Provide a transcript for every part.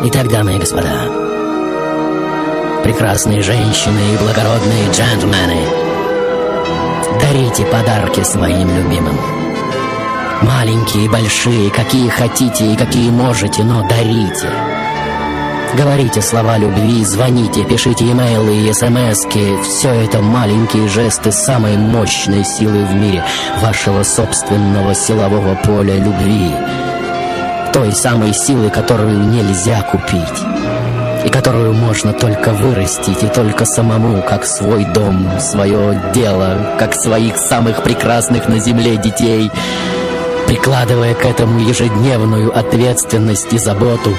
Итак, дамы и господа, прекрасные женщины и благородные джентльмены, дарите подарки своим любимым. Маленькие и большие, какие хотите и какие можете, но дарите. Говорите слова любви, звоните, пишите имейлы и смски. Все это маленькие жесты самой мощной силы в мире, вашего собственного силового поля любви. Той самой силы, которую нельзя купить, и которую можно только вырастить, и только самому, как свой дом, свое дело, как своих самых прекрасных на земле детей, прикладывая к этому ежедневную ответственность и заботу.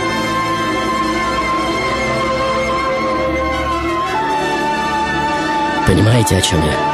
Понимаете, о чем я?